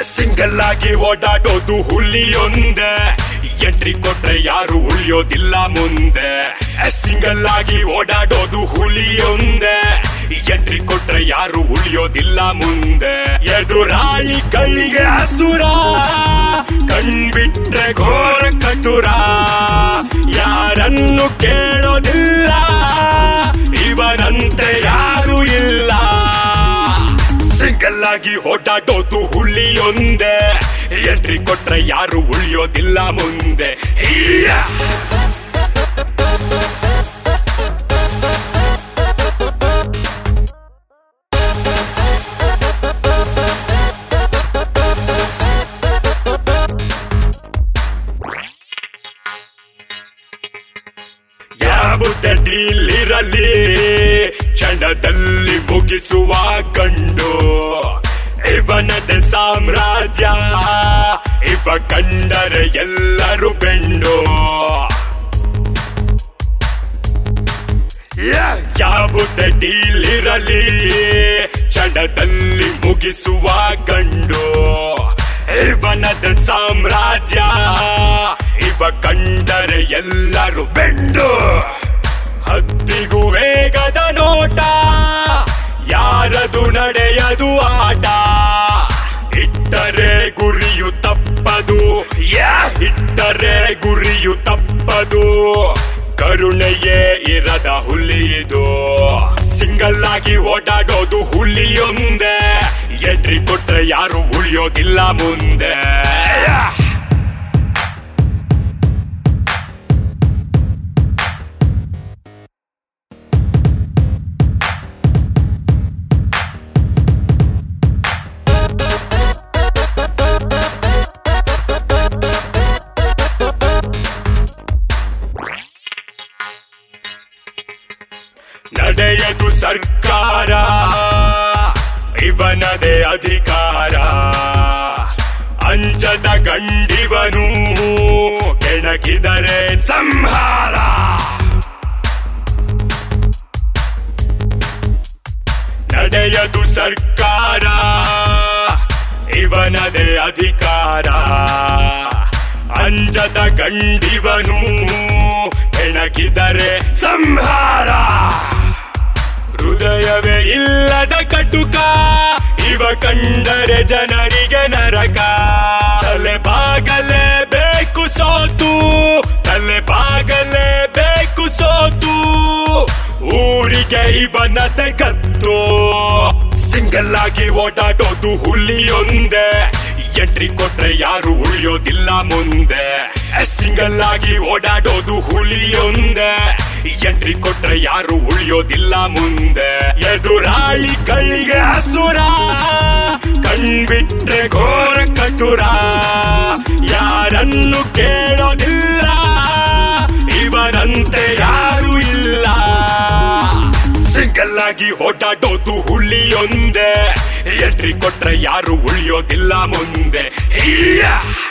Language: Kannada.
ಸಿಂಗಲ್ ಆಗಿ ಓಡಾಡೋದು ಹುಲಿಯೊಂದೇ, ಎಂಟ್ರಿ ಕೊಟ್ರೆ ಯಾರು ಉಳಿಯೋದಿಲ್ಲ ಮುಂದೆ. ಸಿಂಗಲ್ ಆಗಿ ಓಡಾಡೋದು ಹುಲಿಯೊಂದೇ, ಎಂಟ್ರಿ ಕೊಟ್ರೆ ಯಾರು ಉಳಿಯೋದಿಲ್ಲ ಮುಂದೆ. ಎದುರಾಳಿ ಕೈಗೆ ಹಸುರ, ಕಣ್ಬಿಟ್ರೆ ಘೋರ ಕಟುರ, ಯಾರನ್ನು ಕೇಳೋದಿಲ್ಲ, ಇವನಂತೆ ಯಾರು ಇಲ್ಲ. ಸಿಂಗಲ್ ಆಗಿ ಓಡಾಡೋದು ಹುಲಿಯೊಂದೇ, ಎಂಟ್ರಿ ಕೊಟ್ರೆ ಯಾರು ಉಳಿಯೋದಿಲ್ಲ ಮುಂದೆ. ಯಾವುದೇ ಡೀಲ್ ಇರಲಿ ಕ್ಷಣದಲ್ಲಿ ಮುಗಿಸುವ ಗಂಡು, ಇವನದೇ ಸಾಮ್ರಾಜ್ಯ, ಇವ ಕಂಡರೆ ಎಲ್ಲರೂ ಬೆಂಡು. ಯಾವುದೇ ಡೀಲ್ ಇರಲಿ ಕ್ಷಣದಲ್ಲಿ ಮುಗಿಸುವ ಗಂಡು, ಇವನದೇ ಸಾಮ್ರಾಜ್ಯ, ಇವ ಕಂಡರೆ ಎಲ್ಲರೂ ಬೆಂಡು. ಹತ್ತಿಗೂ ವೇಗದ ನೋಟ, ಯಾರದು ನಡೆಯದು ಆಟ, ಇಟ್ಟರೆ ಗುರಿಯು ತಪ್ಪದು, ಇಟ್ಟರೆ ಗುರಿಯು ತಪ್ಪದು. ಕರುಣೆಯೇ ಇರದ ಹುಲಿಯಿದು, ಸಿಂಗಲ್ ಆಗಿ ಓಡಾಡೋದು ಹುಲಿಯೊಂದೇ, ಎಂಟ್ರಿ ಕೊಟ್ರೆ ಯಾರು ಉಳಿಯೋದಿಲ್ಲ ಮುಂದೆ. ನಡೆಯದು ಸರ್ಕಾರ, ಇವನದೇ ಅಧಿಕಾರ, ಅಂಜದ ಗಂಡಿವನು, ಕೆಣಕಿದರೆ ಸಂಹಾರ. ನಡೆಯದು ಸರ್ಕಾರ, ಇವನದೇ ಅಧಿಕಾರ, ಅಂಜದ ಗಂಡಿವನು, ಕೆಣಕಿದರೆ ಸಂಹಾರ. ಹೃದಯವೇ ಇಲ್ಲದ ಕಟುಕ, ಇವ ಕಂಡರೆ ಜನರಿಗೆ ನರಕ. ತಲೆ ಬಾಗಲೇ ಬೇಕು ಸೋತು, ತಲೆ ಬಾಗಲೇ ಬೇಕು ಸೋತು, ಊರಿಗೆ ಇವನತೆ ಕತ್ತು. ಸಿಂಗಲ್ ಆಗಿ ಓಡಾಡೋದು ಹುಲಿಯೊಂದೇ, ಎಂಟ್ರಿ ಕೊಟ್ರೆ ಯಾರು ಉಳಿಯೋದಿಲ್ಲ ಮುಂದೆ. ಸಿಂಗಲ್ ಆಗಿ ಓಡಾಡೋದು ಹುಲಿಯೊಂದೇ, ಎಂಟ್ರಿ ಕೊಟ್ರೆ ಯಾರು ಉಳಿಯೋದಿಲ್ಲ ಮುಂದೆ. ಎದುರಾಳಿ ಕೈಗೆ ಹಸುರ, ಕಣ್ಬಿಟ್ರೆ ಘೋರ ಕಟುರ, ಯಾರನ್ನು ಕೇಳೋದಿಲ್ಲ, ಇವನಂತೆ ಯಾರು ಇಲ್ಲ. ಸಿಂಗಲ್ ಆಗಿ ಓಡಾಡೋದು ಹುಲಿಯೊಂದೇ, ಎಂಟ್ರಿ ಕೊಟ್ರೆ ಯಾರು ಉಳಿಯೋದಿಲ್ಲ ಮುಂದೆ.